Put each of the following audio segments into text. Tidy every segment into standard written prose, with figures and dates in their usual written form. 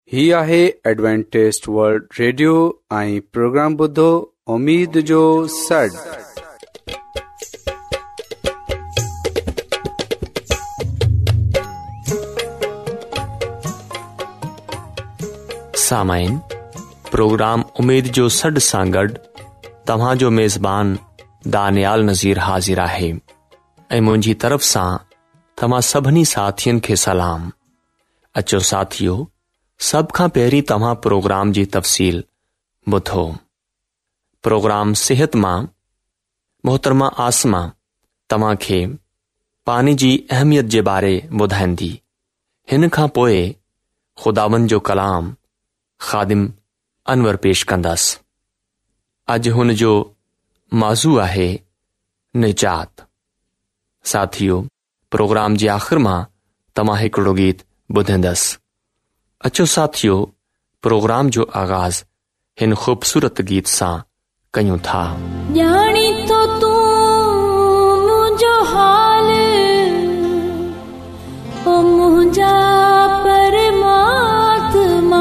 ही आहे Adventist World Radio ऐं प्रोग्राम ॿुधो उम्मीद जो सॾ। सामाइन प्रोग्राम उम्मीद जो सॾ सां गॾु तव्हांजो मेज़बान दानियाल नज़ीर हाज़िर आहे ऐं मुंहिंजी तरफ़ सां तव्हां सभिनी साथियुनि खे सलाम। अचो साथियो, सभ खां पहिरीं तव्हां प्रोग्राम जी तफ़सील ॿुधो। प्रोग्राम सिहत मां मोहतरमा आसमा तव्हांखे पानी जी अहमियत जे बारे ॿुधाईंदी। हिन खां पोइ ख़ुदावंद जो कलाम ख़ादिम अनवर पेश कंदसि। अॼु हुन जो मौज़ू आहे निजात। साथियो, प्रोग्राम जे आख़िर मां तव्हां हिकिड़ो गीत ॿुधंदसि। अचो साथियो, प्रोग्राम जो आगाज़ हिन ख़ूबसूरत गीत सां कयूं था। ॼाणी तो तूं मुंहिंजो हाल, ओ मुंहिंजा परमात्मा,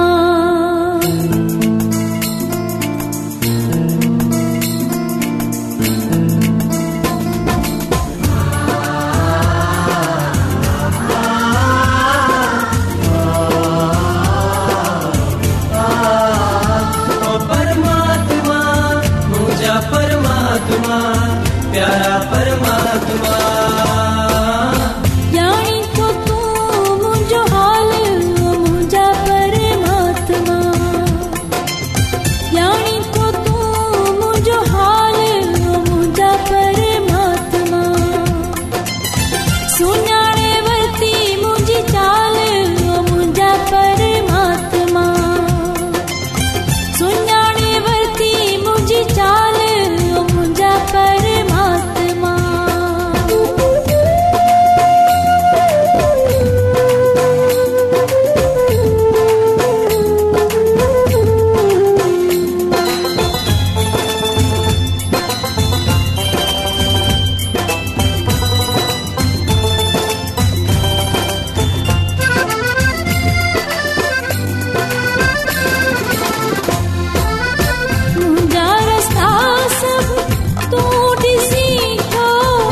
प्यारा परमात्मा। ॼाणी तो तूं मुंहिंजो हाल, मुंहिंजा परमात्मा, ॼाणी तो तूं मुंहिंजो हाल, मुंहिंजा परमात्मा। सुञाणे वरिती मुंहिंजी चाल, मुंहिंजा परमात्मा, सुञाणे वरिती मुंहिंजी चाल, मुंहिंजा परमात्मा। मुंहिंजा रस्ता सभु तूं ॾिसी थो,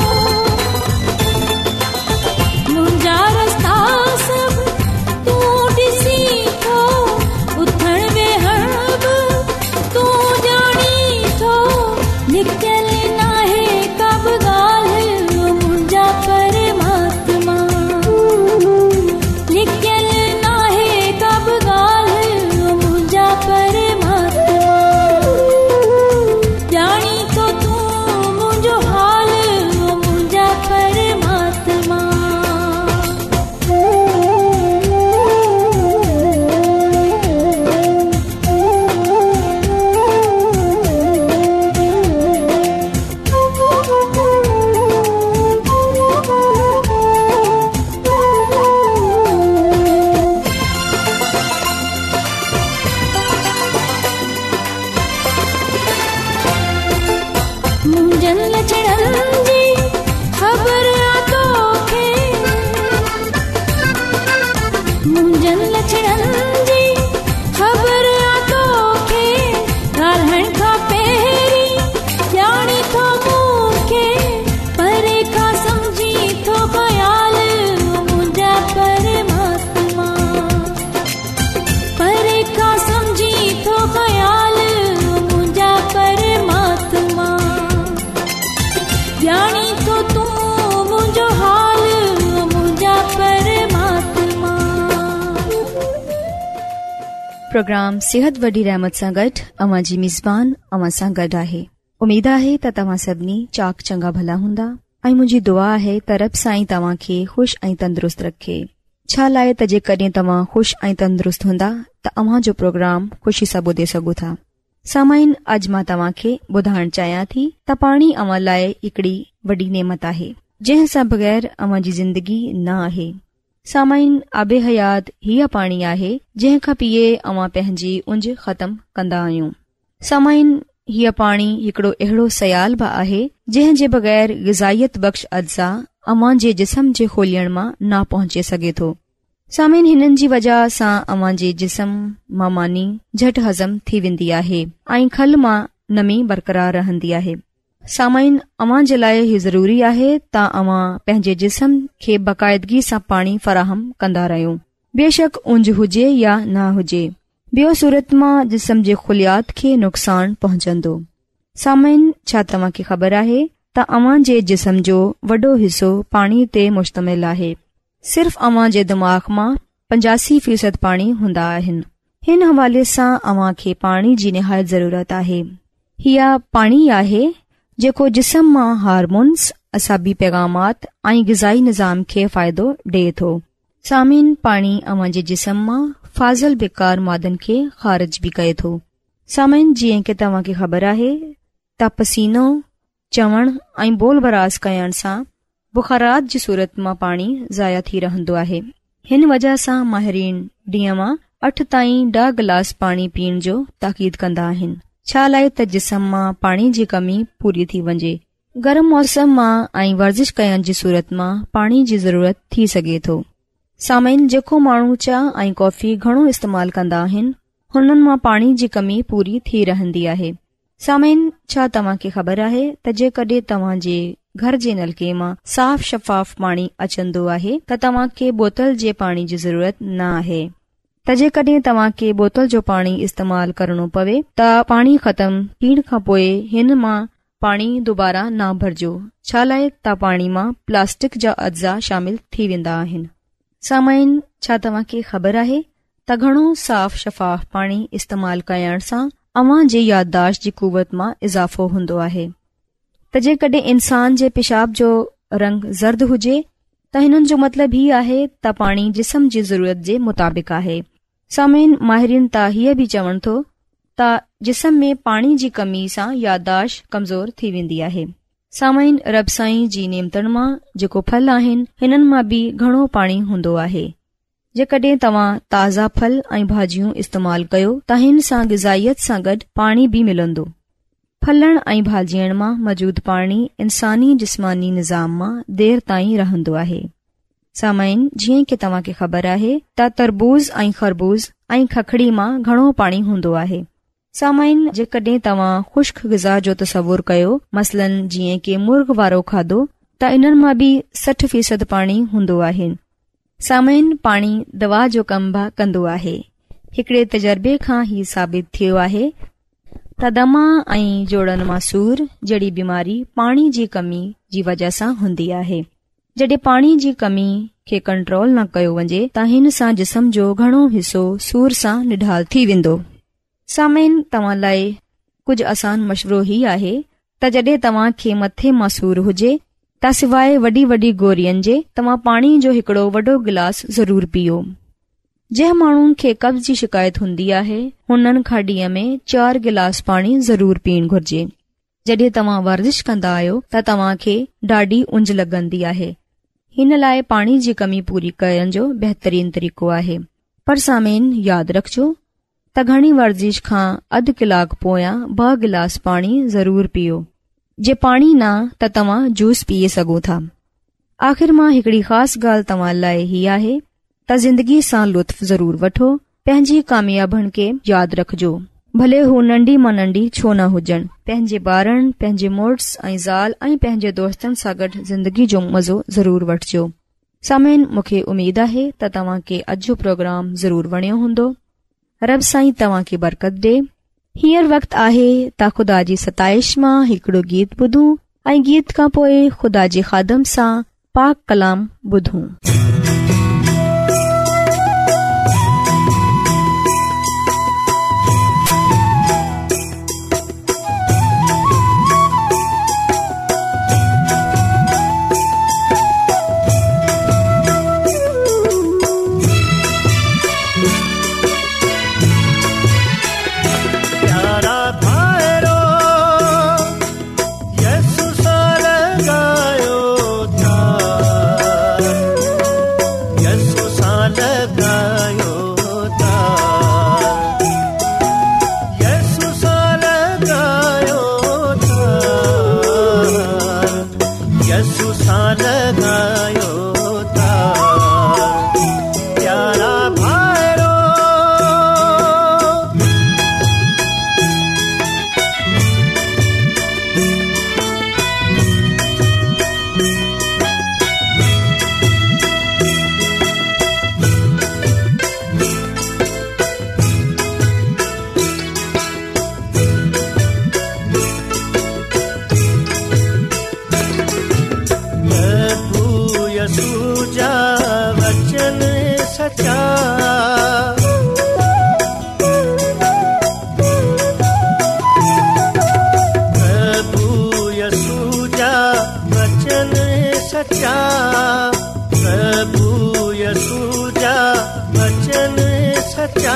मुंहिंजा रस्ता सभु तूं ॾिसी थो, उथण वेहण बि तूं ॼाणी थो। लिखियल नाहे का बि ॻाल्हि, मुंहिंजा परमात्मा, लिखियल नाहे का बि ॻाल्हि, मुंहिंजा परमात्मा। ॼाणी तो तूं मुंहिंजो हाल, मुंहिंजा परमात्मा। मुंहिंजनि लछणनि जी ख़बर आ तोखे, मुंहिंजनि लछणनि जी ख़बर आ तोखे। ॻाल्हाइण खां पहिरीं ॼाणी थो मूंखे, परे खां सम्झी थो ख़याल, मुंहिंजा परमात्मा, परे खां सम्झी थो ख़याल, मुंहिंजा परमात्मा। ॼाणी तो तूं मुंहिंजो हाल, मुंहिंजा परमात्मा। प्रोग्राम सिहत वॾी रहमत सां गॾु अवां जी मिज़बान अवां सां गॾु आहे। उमेद आहे त तव्हां सभिनी चाक चङा भला हूंदा ऐं मुंहिंजी दुआ आहे त रब साईं तव्हां खे ख़ुशि ऐं तंदुरुस्त रखे। छा लाइ त जेकॾहिं तव्हां ख़ुशि ऐं तंदुरुस्त हूंदा त अव्हां जो प्रोग्राम ख़ुशी सां ॿुधे सघो था। सामाइन, अॼु मां तव्हां खे ॿुधाइण चाहियां थी त पाणी अव्हां लाइ हिकड़ी वॾी नेमत आहे, जंहिं सां बग़ैर अव्हां जी ज़िंदगी न आहे। सामाइन, आबे हयात हीअ पाणी आहे जंहिं खां पीए अव्हां पंहिंजी उंज ख़तम कंदा आहियूं। सामाइन, हीअ पाणी हिकड़ो अहिड़ो सयाल बि आहे जंहिं जे बग़ैर ग़िज़ाइत बख़्श अज्जा अव्हां जे जिस्म जे खोलियण मां न पहुचे सघे थो। सामिन हिननि जी वजह सां अव्हां जे जिस्म मां मानी झटि हज़म थी वेंदी आहे ऐं खल मां नमी बरक़रार रहंदी आहे। सामाइन अव्हां जे लाइ ही ज़रूरी आहे त अव्हां पंहिंजे जिस्म खे बाक़ाइदगी सां पाणी फ़राहम कंदा रहियो, बेशक उंज हुजे या न हुजे। ॿियो सूरत मां जिस्म जे खुलियात खे नुक़सान पहुचंदो। सामाइन छा तव्हां खे ख़बर आहे त अव्हां जे जिस्म जो वॾो हिसो पाणी ते मुश्तमिल आहे। सिर्फ़ अव्हां जे दिमाग़ मां 85% पाणी हूंदा आहिनि। हिन हवाले सां अव्हां खे पाणी जी निहायत ज़रूरत आहे। हीअ पाणी आहे जेको जिस्म मां हार्मोन्स, असाबी पैगामात ऐं ग़िज़ाई निज़ाम खे फ़ाइदो ॾिए थो। सामीन पाणी अव्हां जे जिस्म मां फाज़ल बेकार मादनि खे ख़ारिज बि कए थो। सामीन जीअं की तव्हां खे ख़बर आहे त पसीनो, चवण ऐं बोल बरास करण सां बुखारात जी सूरत मां पाणी ज़ाया थी रहंदो आहे। हिन वजह सां माहिरीन ॾींहं मां 8 ताईं 10 गिलास पाणी पीअण जो ताक़ीद कंदा आहिनि, छा लाइ त जिस्म मां पाणी जी कमी पूरी थी वञे। गरम मौसम मां ऐं वर्जिश करण जी सूरत मां पाणी जी ज़रूरत थी सघे थो। सामाइन जेको माण्हू चाह ऐं कॉफ़ी घणो इस्तेमाल कंदा आहिनि, हुननि मां पाणी जी कमी पूरी थी रहंदी आहे। सामाइन छा तव्हां खे ख़बर आहे त जेकॾहिं तव्हां जे घर जे नलके मां साफ़ शफ़ाफ पाणी अचंदो आहे त तव्हां खे बोतल जे पाणी जी ज़रूरत न आहे। त जेकॾहिं तव्हां खे बोतल जो पाणी इस्तेमाल करणो पवे त पाणी ख़तम थियण खां पोइ हिन मां पाणी दुबारा न भरजो, छा लाइ त पाणी मां प्लास्टिक जा अज्जा शामिल थी वेंदा आहिनि। सामाइन छा तव्हां खे ख़बर आहे त घणो साफ़ शफ़ाफ पाणी इस्तेमाल करण सां अव्हां जे याददाश्त जी कुवत मां इज़ाफ़ो हूंदो आहे। त जेकॾहिं इंसान जे पेशाब जो रंग ज़र्द हुजे त हिननि जो मतिलबु हीउ आहे त पाणी जिस्म जी ज़रूरत जे मुताबिक़ आहे। सामीन माहिरीन त हीअ बि चवनि थो त जिस्म में पाणी जी कमी सां याददाश्त कमज़ोर थी वेंदी आहे। सामीन रब साईं जी नेमतनि मां जेको फल आहिनि, हिननि मां बि घणो पाणी हूंदो आहे। जेकॾहिं तव्हां ताज़ा फल ऐं भाजियूं इस्तेमाल कयो त हिन सां ग़िज़ाइत सां गॾु पाणी बि मिलंदो। फलण ऐं भाजियण मां मौजूद पाणी इंसानी जिस्मानी निज़ाम मां देर ताईं रहंदो आहे। सामाइन जीअं की तव्हां खे ख़बर आहे त तरबूज़ ऐं खरबूज़ ऐं खखड़ी मां घणो पाणी हूंदो आहे। सामाइन जेकॾहिं तव्हां ख़ुश्क ग़िज़ा जो तसवुर कयो, मसलन जीअं की मुर्ग वारो खाधो, त इन्हनि मां बि 60% पाणी हूंदो आहे। सामाइन पाणी दवा जो कम बि कंदो आहे। हिकिड़े तजर्बे खां ही साबित थियो आहे त दमा ऐं जोड़नि मां सूर जहिड़ी बीमारी पाणी जी कमी जी वजह सां हूंदी आहे। जॾहिं पाणी जी कमी खे कंट्रोल न कयो वञे त हिन सां जिस्म जो घणो हिसो सूर सां निढाल थी वेंदो। सामीन तव्हां लाइ कुझु आसान मशवरो ही आहे त जॾहिं तव्हां खे मथे मां सूर हुजे त सवाइ वॾी वॾी गोरियुनि जे तव्हां पाणी जो हिकिड़ो वॾो गिलास ज़रूर पीओ। जंहिं माण्हुनि खे कब्ज़ जी शिकायत हूंदी आहे, हुननि खां ॾींहं में 4 गिलास पाणी ज़रूर पीअण घुर्जे। जॾहिं तव्हां वर्जिश कंदा आहियो त तव्हां खे ॾाढी उंज लॻंदी आहे। हिन लाइ पाणी जी कमी पूरी करण जो बहितरीन तरीक़ो आहे। पर सामीन यादि रखजो त घणी वर्जिश खां अधु कलाक पोयां 2 गिलास पाणी ज़रूर पीओ। जे पाणी न त तव्हां जूस पीए सघो था। आख़िर मां हिकड़ी ख़ासि ॻाल्हि तव्हां लाइ ही आहे त ज़िंदगी सां लुत्फ़ ज़रूर वठो। पंहिंजी कामयाबनि खे यादि रखजो, भले हू नंढी मां नंढी छो न हुजनि। पंहिंजे ॿारनि, पंहिंजे मुड़ुस ऐं ज़ाल ऐं पंहिंजे दोस्तनि सां गॾु ज़िंदगी जो मज़ो ज़रूर वठिजो। सामीन मूंखे उमेद आहे त तव्हां खे अॼु जो प्रोग्राम ज़रूर वणियो हूंदो। रब साईं तव्हां खे बरकत ॾे। हींअर वक़्तु आहे त ख़ुदा जी सताइश मां हिकिड़ो गीत ॿुधूं ऐं गीत खां पोइ ख़ुदा जे ख़ादम सां पाक कलाम ॿुधूं।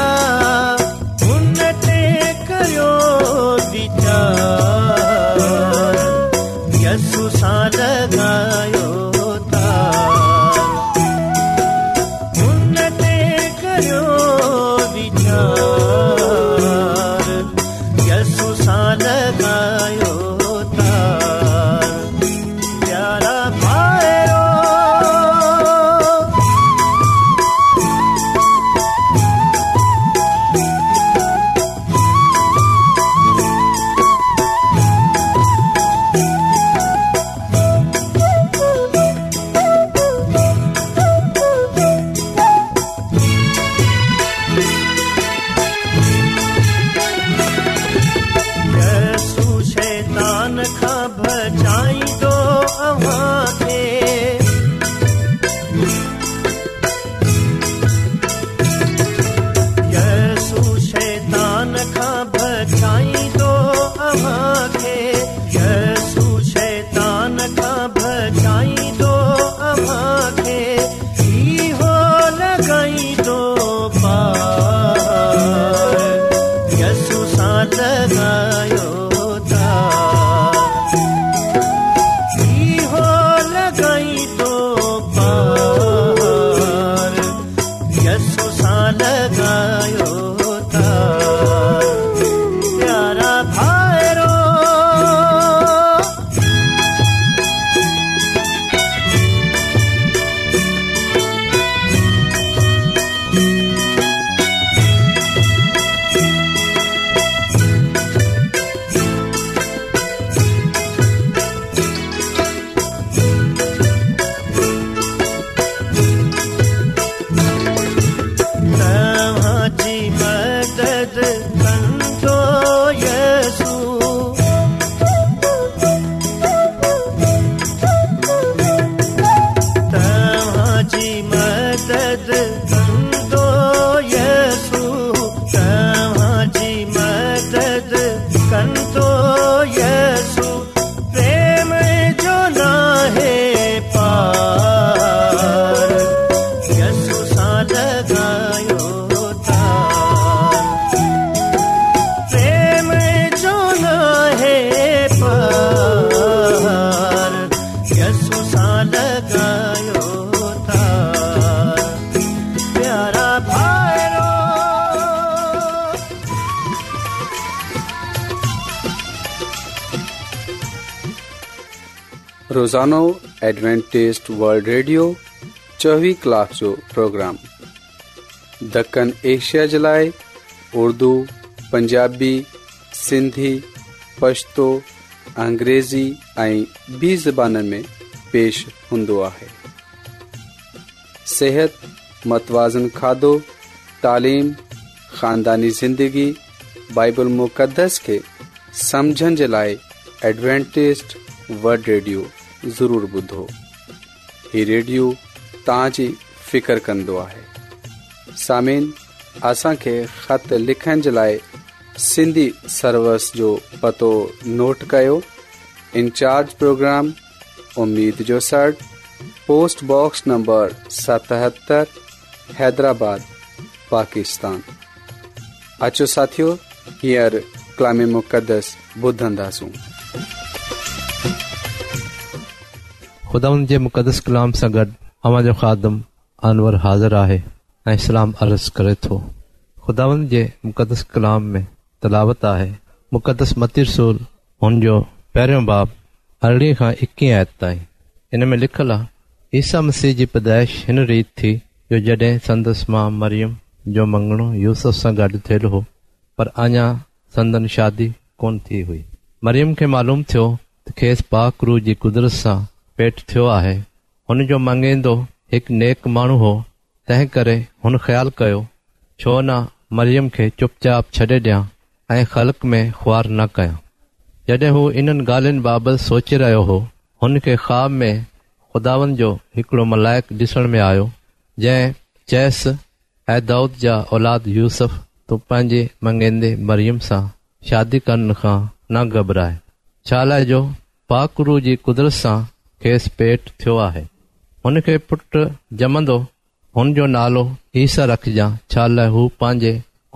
हुन ते करियो वीचार, यसु सां लॻायो तार। हुन ते करियो वीचार, यसु सां लॻायो तार। प्यारा भाइरो, रोज़ानो एडवेंटिस्ट वर्ल्ड रेडियो 24 कलाक जो प्रोग्राम दक्कन एशिया जे लाइ उर्दू, पंजाबी, सिंधी, पश्तो, अंग्रेज़ी ऐं ॿी ज़बाननि में पेश हूंदो आहे। सेहत, मतवाज़न खाधो, तालीम, ख़ानदानी ज़िंदगी, बाइबल मुक़दस खे समझण जे लाइ एडवेंटिस्ट वर्ल्ड रेडियो ज़रूर ॿुधो। ही रेडियो तव्हांजी फिकर कंदो आहे। सामीन, असांखे ख़त लिखण जे लाइ सिंधी सर्विस जो पतो नोट कयो। इंचार्ज प्रोग्राम उम्मीद जो सड़, post box number 77, Hyderabad, Pakistan. अचो साथियो, हींअर कलाम मुक़दस ॿुधंदासूं। खुदावंद जे मुक़दस कलाम सां गॾु अवां जो ख़ादम अनवर हाज़िर आहे ऐं सलाम अर्ज़ करे थो। खुदावंद जे मुक़दस कलाम में तलावत आहे मुक़दस मती रसूल हुन जो पहिरियों बाब 18 खां 21 आयत ताईं। इन में लिखियलु आहे, ईसा मसीह जी पैदाइश हिन रीति थी जो जॾहिं संदसि मां मरियम जो मंगणो यूसुफ सां गॾु थियल हो, पर अञा संदन शादी कोन थी हुई। मरियम खे मालूम थियो त खेसि पाक रूह जी कुदरत सां पेट थियो आहे। हुन जो मंगेंदो हिकु नेक माण्हू हो, तंहिं करे हुन ख़्यालु कयो छो न मरियम खे चुपचाप छॾे ॾियां ऐं ख़ल्क़ में ख़्वार न कयां। जॾहिं हू इन्हनि ॻाल्हियुनि बाबति सोचे रहियो हो, हुन खे ख़्वाब में खुदावंद जो हिकिड़ो मलाइक ॾिसण में आयो, जंहिं चयसि, ऐं दाऊद जा औलाद यूसुफ, तूं पंहिंजे मंगेंदे मरियम सां शादी करण खां न घबराए। छा लाइ जो पाक रूह जी कुदरत सां खेसि पेट थियो आहे। हुन खे पुटु ॼमंदो, हुन जो नालो ईसा रखजांइ। छा लाइ हू पंहिंजे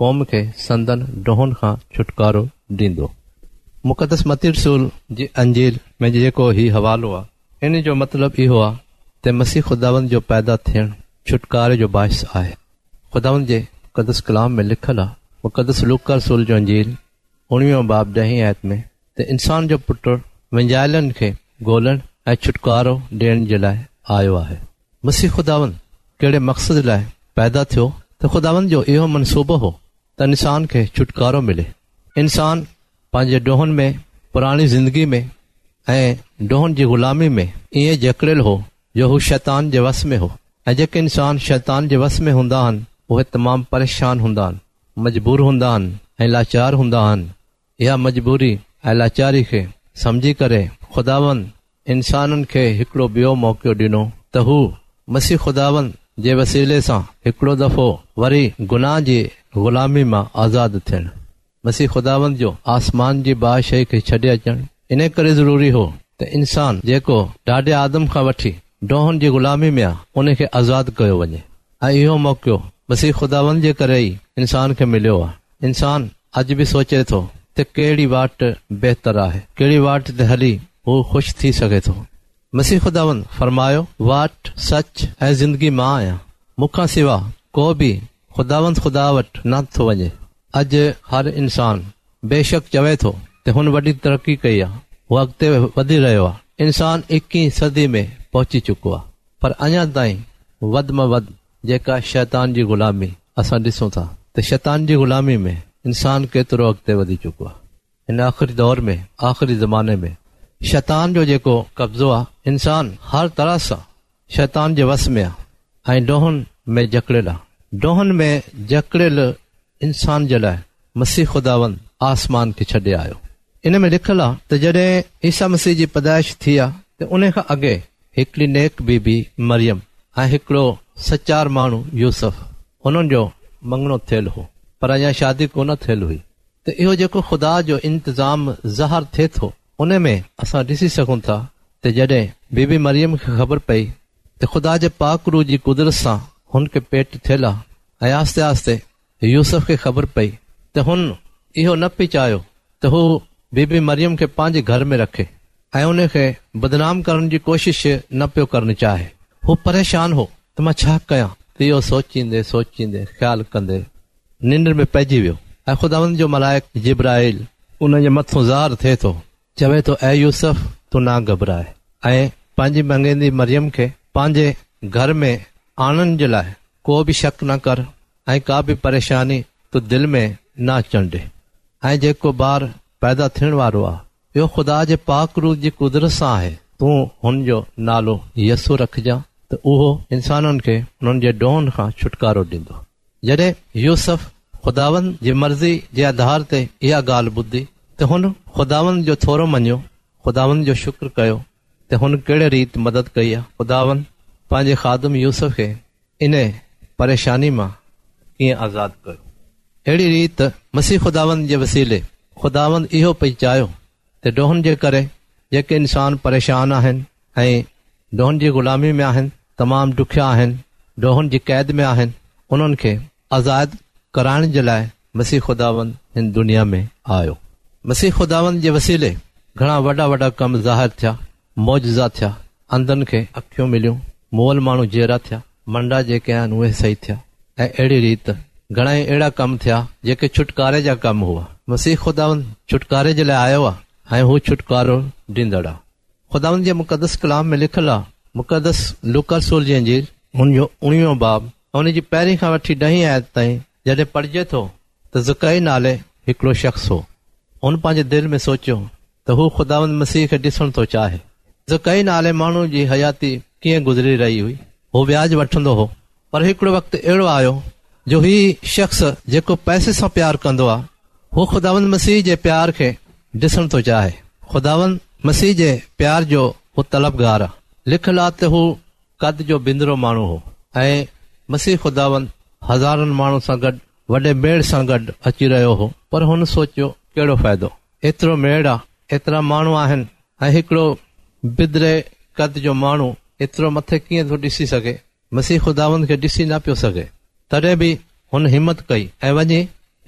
क़ौम खे संदन ॾोहनि खां छुटकारो ॾींदो। मुक़दस मती रसूल जी अंजील में जेको ही हवालो आहे, इन जो मतिलबु इहो आहे त मसीह ख़ुदावंद जो पैदा थियणु छुटकारे जो बाहिस आहे। ख़ुदावंद जे मुक़दस कलाम में लिखियलु आहे, मुक़दस लूका रसूल जो अंजील 19 बाब 10 आयत में, त इंसान जो पुटु विञायलनि खे ॻोल्हण ऐं छुटकारो ॾियण जे लाइ आयो आहे। मसीह ख़ुदावंद कहिड़े मक़सद लाइ पैदा थियो त ख़ुदावंद जो इहो मनसूबो हो त इंसान खे छुटकारो मिले। इंसान पंहिंजे ॾोहनि में, पुराणी ज़िंदगी में ऐं ॾोहनि जी ग़ुलामी में ईअं जकड़ियलु हो जो हू शैतान जे वस में हो, ऐं जेके इंसान शैतान जे वस में हूंदा आहिनि उहे तमामु परेशान हूंदा आहिनि, मजबूर हूंदा आहिनि ऐं लाचार हूंदा आहिनि। इहा मजबूरी ऐं लाचारी खे सम्झी करे ख़ुदावंद इंसाननि खे हिकिड़ो ॿियो मौक़ो ॾिनो त हू मसीह ख़ुदावंद जे वसीले सां हिकिड़ो दफ़ो वरी गुनाह जी ग़ुलामी मां आज़ादु थियणु। मसीह ख़ुदावंद जो आसमान जी बादशाही खे छॾे अचणु इन करे ज़रूरी हो त इंसान जेको ॾाढे आदम खां वठी ॾोहनि जी ग़ुलामी में आहे उन खे आज़ादु कयो वञे, ऐं इहो मौक़ो मसीह ख़ुदावंद जे करे ई इंसान खे मिलियो आहे। इंसान अॼु बि सोचे थो त कहिड़ी वाट बहितर आहे, कहिड़ी वाट ते हली हू ख़ुशि थी सघे थो। मसीह ख़ुदावंद फरमायो, वाट सच ऐं ज़िंदगी मां आहियां, मूंखां सिवा को बि ख़ुदावंद ख़ुदा वटि न थो वञे। अॼु हर इंसान बेशक चवे थो त हुन वॾी तरक़ी कई आहे, हू अॻिते वधी रहियो आहे। इंसान 21वीं सदी में पहुची चुको आहे, पर अञा ताईं वधि में वधि जेका शैतान जी ग़ुलामी असां ॾिसूं था त शैतान जी ग़ुलामी में इंसान केतिरो अॻिते वधी चुको आहे। हिन आख़िरी दौर में, आख़िरी ज़माने में शैतान जो जेको कब्ज़ो आहे, इंसान हर तरह सां शैतान जे वस में आहे ऐं ॾोहनि में जकड़ियल आहे। ॾोहनि में जकड़ियल इंसान जे लाइ मसीह ख़ुदावंद आसमान खे छॾे आयो। इन में लिखियलु आहे त जॾहिं ईसा मसीह जी पैदाइश थी आहे त उन खां अॻे हिकिड़ी नेक बीबी मरियम ऐं हिकिड़ो सचार माण्हू यूसुफ, हुननि जो मङणो थियलु हो, पर अञा शादी कोन थियलु हुई। त इहो जेको ख़ुदा जो इंतज़ाम ज़ाहिर थिए थो उन में असां ॾिसी सघूं था त जॾहिं बीबी मरियम खे ख़बर पई त ख़ुदा जे पाक रूह जी कुदरत सां हुनखे पेट थियलु आहे ऐं आस्ते आस्ते यूसुफ खे ख़बर पई त हुन इहो न पई चाहियो त हू बीबी मरियम खे पंहिंजे घर में रखे ऐं उन खे बदनाम करण जी कोशिश न पियो करणु चाहे। हू परेशान हो त मां छा कयां, त इहो सोचींदे सोचींदे ख़्यालु कंदे निंड में पइजी वियो ऐं ख़ुदावंद जो मलाइक जिब्राइल उन जे मथां ज़ाहिर थिए थो, चवे थो, ऐं यूसुफ तूं ना घबराए ऐं पंहिंजी मंगेंदी मरियम खे पंहिंजे घर में आणण जे लाइ को बि शक न कर ऐं का बि परेशानी तूं दिलि में न अचण ॾे। ऐं जेको ॿार पैदा थियण वारो आहे इहो ख़ुदा जे पाक रूह जी कुदरत सां आहे। तूं हुन जो नालो यसू रखजां त उहो इंसाननि खे उन्हनि जे ॾोहनि खां छुटकारो ॾींदो। जॾहिं यूसुफ ख़ुदावंद जी मर्ज़ी जे आधार ते इहा ॻाल्हि ॿुधी त हुन ख़ुदावंद जो थोरो मञियो, ख़ुदावंद जो शुक्र कयो त हुन कहिड़े रीति मदद कई आहे। ख़ुदावंद पंहिंजे ख़ादम यूसुफ खे इन परेशानी मां कीअं आज़ादु कयो। अहिड़ी रीति मसीह ख़ुदावंद जे वसीले ख़ुदावंद इहो पई चाहियो त ॾोहनि जे करे जेके इंसान परेशान आहिनि ऐं ॾोहनि जी ग़ुलामी में आहिनि, तमामु ॾुखिया आहिनि, ॾोहनि जी क़ैद में आहिनि, उन्हनि खे आज़ादु कराइण जे लाइ मसीह ख़ुदावंद हिन दुनिया में आयो। मसीह ख़ुदावंद जे वसीले घणा वॾा वॾा कम ज़ाहिर थिया, मौजज़ा थिया, अंधनि खे अखियूं मिलियूं, मुअल माण्हू जहिड़ा थिया, मंडा जेके आहिनि उहे सही थिया ऐं अहिड़ी रीति घणेई अहिड़ा कम थिया जेके छुटकारे जा कम हुआ। मसीह ख़ुदावंद छुटकारे जे लाइ आयो आहे ऐं हू छुटकारो ॾींदड़ आहे। ख़ुदावंद जे मुक़दस कलाम में लिखियलु आहे, मुक़दस लूका रसूल जी अंजील हुनजो 19 बाब हुन जी पहिरीं खां वठी 10 आयत ताईं जॾहिं पढ़िजे थो त ज़कई नाले हिकिड़ो शख़्स हो। हुन पंहिंजे दिलि में सोचियो त हू ख़ुदावंद मसीह खे ॾिसण थो चाहे। ज़कई नाले माण्हू जी हयाती कीअं गुज़री रही हुई, हू व्याज वठंदो हो, पर हिकिड़ो वक़्तु अहिड़ो आयो जो ही शख़्स जेको पैसे सां प्यार कंदो आहे हू ख़ुदावंद मसीह जे प्यार खे ॾिसण थो चाहे। ख़ुदावंद मसीह जे प्यार जो हू तलबगार आहे। लिखियलु आहे त हू कद जो बिंदरो माण्हू हो ऐं मसीह ख़ुदावंद हज़ारनि माण्हू सां गॾु वॾे मेड़ सां गॾु अची रहियो हो, पर हुन सोचियो कहिड़ो फ़ाइदो, एतिरो मेड़ आहे, एतिरा माण्हू आहिनि ऐं हिकिड़ो बिदरे कद जो माण्हू एतिरो मथे कीअं थो ॾिसी सघे। मसीह ख़ुदावंद खे ॾिसी न पियो सघे, तॾहिं बि हुन हिमत कई ऐं वञी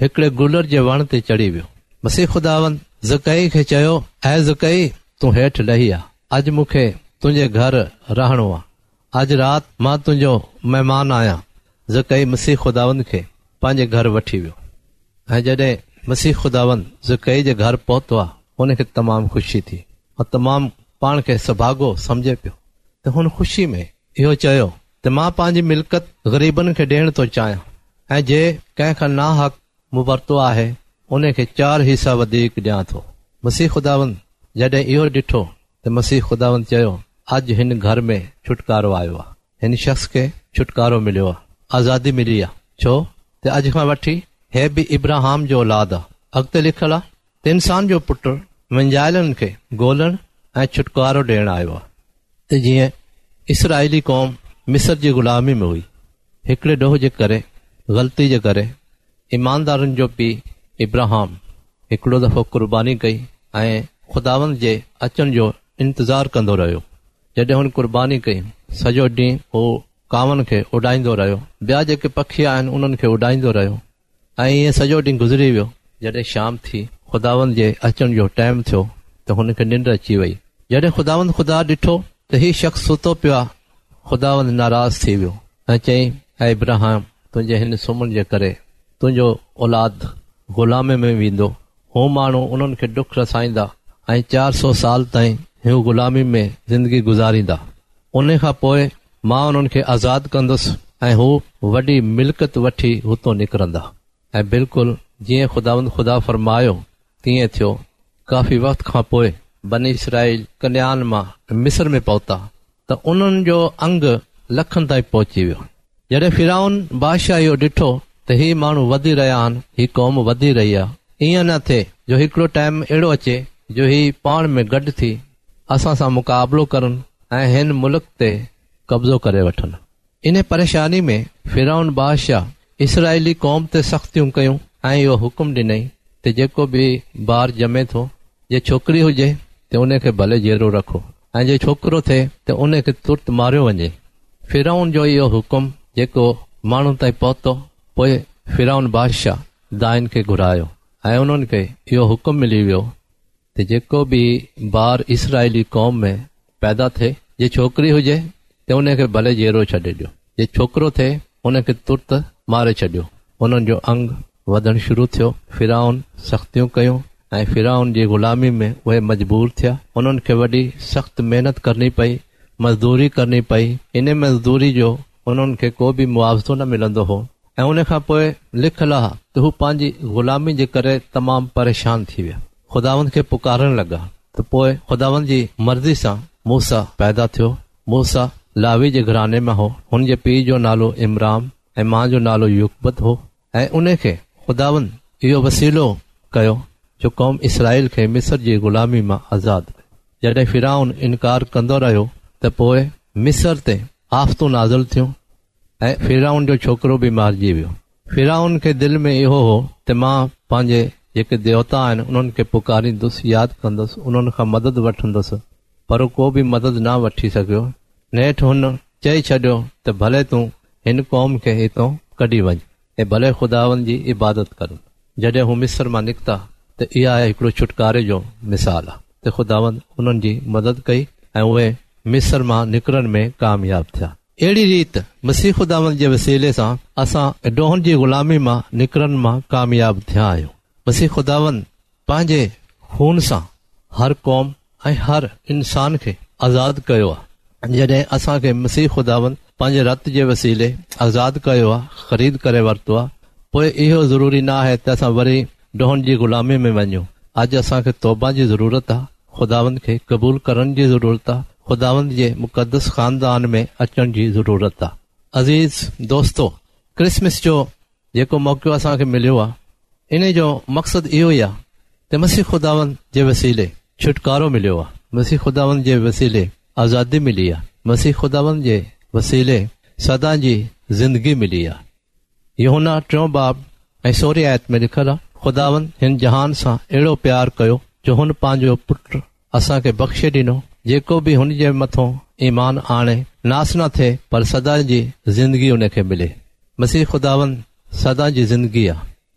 हिकिड़े गुलर जे वण ते चढ़ी वियो। मसीह ख़ुदावंद ज़कई खे चयो, ऐं ज़कई तूं हेठि लही आ, अॼु मूंखे तुंहिंजे घर रहणो आहे, अॼु राति मां तुंहिंजो महिमान आहियां। ज़कई मसीह ख़ुदावंद खे पंहिंजे घर वठी वियो ऐं जॾहिं मसीह ख़ुदावंद ज़कई जे घर पहुतो आहे, हुनखे तमामु ख़ुशी थी ऐं तमामु पाण खे सभागो सम्झे पियो। त हुन ख़ुशी में इहो चयो त मां पंहिंजी मिल्कत ग़रीबनि खे ॾियण थो चाहियां ऐं जे कंहिंखां ना हक़ मूं वरितो आहे उन खे 4 हिसा वधीक ॾियां थो। मसीह ख़ुदावंद जॾहिं इहो ॾिठो त मसीह ख़ुदावंद चयो, अॼु हिन घर में छुटकारो आयो आहे, हिन शख़्स खे छुटकारो मिलियो आहे, आज़ादी मिली आहे। छो त अॼु खां वठी हे बि इब्राहिम जो औलाद आहे। अॻिते लिखियलु आहे त इंसान जो पुटु मंझाइलनि खे ॻोल्हण ऐं छुटकारो ॾियणु आयो आहे। त जीअं इसराइली क़ौम मिस्र जी ग़ुलामी में हुई, हिकिड़े ॾोह जे करे, ग़लती जे करे, ईमानदारनि जो पीउ इब्राहिम हिकिड़ो दफ़ो क़ुर्बानी कई ऐं ख़ुदावंद जे अचण जो इंतज़ारु कंदो रहियो। जॾहिं हुन क़ुर्बानी कई, सॼो ॾींहुं हू कांवनि खे उॾाईंदो रहियो, ॿिया जेके पखी आहिनि उन्हनि खे उॾाईंदो रहियो ऐं ईअं सॼो ॾींहुं गुज़री वियो। जॾहिं शाम थी, ख़ुदावंद जे अचण जो टाइम थियो त हुनखे निंड अची वई। जॾहिं ख़ुदावंद ख़ुदा ॾिठो त हीउ शख़्स सुतो पियो आहे, ख़ुदावंद नाराज़ थी वियो ऐं चयईं, ऐं इब्राहिम, तुंहिंजे हिन सुम्हण जे करे तुंहिंजो औलाद ग़ुलामी में वेंदो। हू माण्हू उन्हनि खे ॾुख रसाईंदा ऐं 400 साल ताईं हू ग़ुलामी में ज़िंदगी गुज़ारींदा। उन खां पोइ मां उन्हनि खे आज़ादु कंदुसि ऐं हू वॾी मिल्कत वठी हुतो निकिरंदा। ऐं बिल्कुलु जीअं ख़ुदावंद ख़ुदा फरमायो तीअं थियो। काफ़ी वक़्त खां पोइ बनी इसराइल कन्यान मां मिस्र में पहुता त उन्हनि जो अंग लखनि ताईं पहुची वियो। जॾहिं फिराउन बादशाह इहो ॾिठो त हीउ माण्हू वधी रहिया आहिनि, हीअ क़ौम वधी रही आहे, ईअं न थिए जो हिकिड़ो टाइम अहिड़ो अचे जो हीउ पाण में गॾु थी असां सां मुक़ाबिलो करनि ऐं हिन मुल्क ते कब्ज़ो करे वठनि। इन परेशानी में फिराउन बादशाह इसराइली क़ौम ते सख़्तियूं कयूं ऐं इहो हुकुम ॾिनई त जेको बि ॿार ॼमे थो, जे छोकिरी हुजे त उन खे भले जेरो रखो ऐं जे छोकिरो थिए त उन खे तुर्त मारियो वञे। फिराउन जो इहो हुकुम जेको माण्हू ताईं पहुतो, पोइ फिराउन बादशाह दाइन खे घुरायो ऐं उन्हनि खे इहो हुकुम मिली वियो त जेको बि ॿार इसराइली क़ौम में पैदा थिए, जे छोकिरी हुजे त उन खे भले जेरो छॾे ॾियो, जे छोकिरो थिए उन खे तुर्त मारे छॾियो। उन्हनि जो अंग वधणु शुरू थियो। फिराउन सख़्तियूं कयूं ऐं फिराउन जी ग़ुलामी में उहे मजबूर थिया। उन्हनि खे वॾी सख़्त महिनत करणी पई, मज़दूरी करणी पई। इन मज़दूरी जो उन्हनि खे को बि मुआवज़ो न मिलंदो हो ऐं उन खां पोइ लिखियलु आहे त हू पंहिंजी ग़ुलामी जे करे तमामु परेशान थी विया। ख़ुदावंद खे पुकारण लॻा त पोइ ख़ुदावंद जी मर्ज़ी सां मूसा पैदा थियो। मूसा लावी जे घराने में हो। हुन जे पीउ जो नालो इमराम ऐं मां जो नालो युकबत हो ऐं उन खे ख़ुदावंद इहो वसीलो कयो जो क़ौम इसराइल खे मिस्र जी ग़ुलामी मां आज़ादु कयो। जॾहिं फिराउन इनकार कंदो रहियो त पोइ मिस्र ते आफ़तूं नाज़िल थियूं ऐं फिराउन जो छोकिरो बि मारिजी वियो। फिराउन खे दिलि में इहो हो त मां पंहिंजे जेके देवता आहिनि उन्हनि खे पुकारींदुसि, यादि कंदुसि, उन्हनि खां मदद वठंदुसि, पर को बि मदद न वठी सघियो। नेठि हुन चई छॾियो त भले तूं हिन क़ौम खे हितां कढी वञ ऐं भले ख़ुदावंद जी इबादत कर। जॾहिं हू मिस्र मां निकिता त इहा हिकिड़ो छुटकारे जो मिसाल आहे त ख़ुदावंद उन्हनि जी मदद कई ऐं उहे मिस्र मां निकिरण में कामयाब थिया। अहिड़ी रीति मसीह ख़ुदावंद जे वसीले सां असां ॾोहनि जी ग़ुलामी मां निकिरण मां कामयाब थिया आहियूं। मसीह ख़ुदावंद पंहिंजे खून सां हर क़ौम ऐं हर इंसान खे आज़ादु कयो आहे। जॾहिं असांखे मसीह ख़ुदावंद पंहिंजे रत जे वसीले आज़ादु कयो आहे, ख़रीद करे वरितो आहे, पोइ इहो ज़रूरी न आहे त असां वरी ॾोहनि जी ग़ुलामी में वञूं। अॼु असांखे तौबा जी ज़रूरत आहे, ख़ुदावंद खे क़बूल करण जी ज़रूरत आहे, ख़ुदावंद जे मुक़दस ख़ानदान में अचण जी ज़रूरत आहे। अज़ीज़ दोस्तो, क्रिसमस जो जेको मौक़ो असांखे मिलियो आहे, इन जो मक़सदु इहो ई आहे त मसीह ख़ुदावंद जे वसीले छुटकारो मिलियो आहे, मसीह ख़ुदावंद जे वसीले आज़ादी मिली आहे, मसीह ख़ुदावंद जे वसीले सदा जी ज़िंदगी मिली आहे। यूहन्ना 3 बाब ऐं 16 आयत में लिखियलु आहे, ख़ुदावंद हिन जहान सां अहिड़ो प्यार कयो जो हुन पंहिंजो पुटु असांखे बख़्शे ॾिनो, जेको बि हुन जे मथां ईमान आणे नास न थिए पर सदा जी ज़िंदगी उन खे मिले। मसीह ख़ुदावंद सदा जी ज़िंदगी आहे।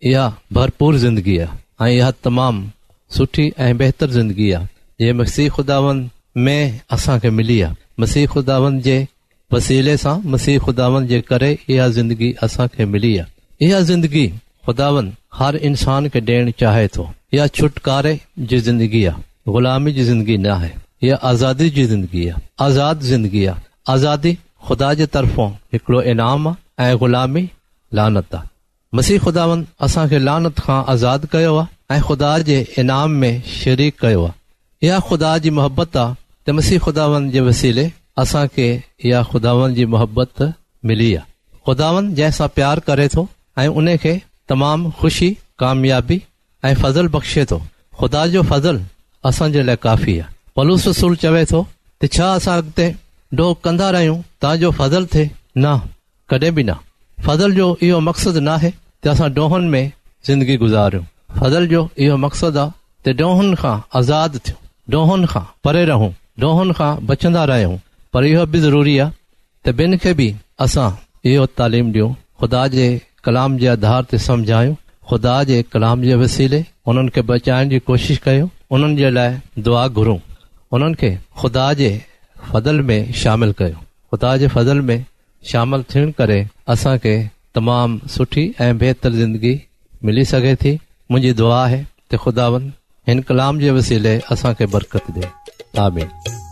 इहा भरपूर ज़िंदगी आहे ऐं इहा तमामु सुठी ऐं बहितर ज़िंदगी आहे जे मसीह ख़ुदावंद में असांखे मिली आहे। मसीह ख़ुदावंद जे वसीले सां, मसीह ख़ुदावंद जे करे इहा ज़िंदगी असांखे मिली आहे। इहा ज़िंदगी ख़ुदावंद हर इंसान खे ॾियणु चाहे थो। इहा छुटकारे जी ज़िंदगी आहे, ग़ुलामी जी ज़िंदगी न आहे। इहा आज़ादी जी ज़िंदगी आहे, आज़ाद ज़िंदगी आहे। आज़ादी ख़ुदा जे तरफ़ां हिकिड़ो इनाम आहे ऐं ग़ुलामी लानत आहे। मसीह ख़ुदावंद असांखे लानत खां आज़ाद कयो आहे ऐं ख़ुदा जे इनाम में शरीक कयो आहे। इहा ख़ुदा जी मोहबत आहे त मसीह ख़ुदावंद जे वसीले असांखे इहा ख़ुदावंद जी मोहबत मिली आहे। ख़ुदावंद जंहिंसां प्यार करे थो ऐं उन खे तमामु ख़ुशी, कामयाबी ऐं फज़ल बख़्शे थो। ख़ुदा जो फज़ल असांजे लाइ काफ़ी आहे। पौलुस रसूल चवे थो त छा असां अॻिते ॾोह कंदा रहियूं तव्हांजो फज़ल थिए? न, कॾहिं बि न। फज़ल जो इहो मक़सदु न आहे त असां ॾोहनि में ज़िंदगी गुज़ारियूं। फज़ल जो इहो मक़सदु आहे त ॾोहनि खां आज़ाद थियूं, ॾोहनि खां परे रहूं, ॾोहनि खां बचंदा रहियूं। पर इहो बि ज़रूरी आहे त ॿिनि खे बि असां इहो तालीम ॾियूं, ख़ुदा जे कलाम जे आधार ते सम्झायूं, ख़ुदा जे कलाम जे वसीले उन्हनि खे बचाइण जी कोशिशि कयूं, उन्हनि जे लाइ दुआ घुरूं, उन्हनि खे ख़ुदा जे फज़ल में शामिल कयूं। ख़ुदा जे फज़ल में शामिल थियण करे असांखे तमामु सुठी ऐं बहितर ज़िंदगी मिली सघे थी। मुंहिंजी दुआ आहे त ख़ुदावंद हिन कलाम जे वसीले असांखे बरकत ॾे। आमीन।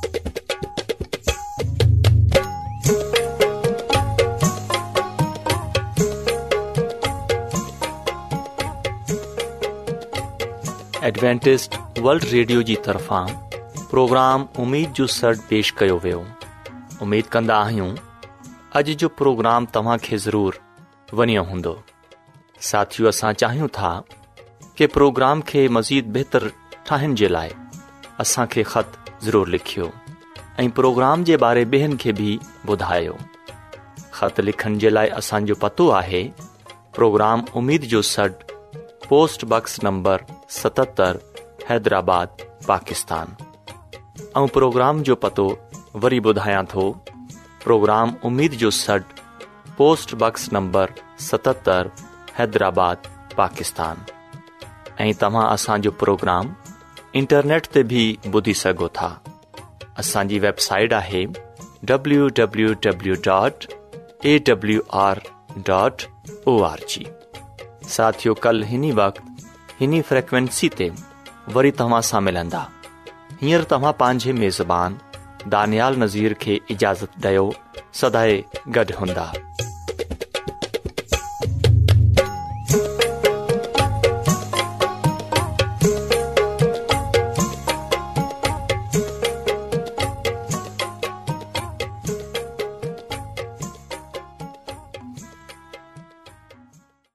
एडवेंटिस्ट वर्ल्ड रेडियो जी तरफ़ां प्रोग्राम उमीद जो सॾु पेश कयो वियो। उमीद कंदा आहियूं अॼु जो प्रोग्राम तव्हां खे ज़रूरु वणियो हूंदो। साथियो, असां चाहियूं था कि प्रोग्राम खे मज़ीद बहितर ठाहिण जे लाइ असांखे ख़त ज़रूरु लिखियो ऐं प्रोग्राम जे बारे ॿियनि खे बि ॿुधायो। ख़त लिखण जे लाइ असांजो पतो आहे प्रोग्राम उमीद जो सॾु, post box number 77, Hyderabad, Pakistan. ऐं प्रोग्राम जो पतो वरी ॿुधायां थो। प्रोग्राम उमीद जो सॾु, post box number 77, Hyderabad, Pakistan. ऐं तव्हां असांजो प्रोग्राम इंटरनेट ते बि ॿुधी सघो था। असांजी वेबसाइट आहे www.awr.org। साथियो, कल हिनी वक़्तु हिनी फ्रिक्वेंसी ते वरी तव्हां सां मिलंदा। हींअर तव्हां पंहिंजे मेज़बान दानियाल नज़ीर खे इजाज़त ॾियो। सदाए गॾु हूंदा।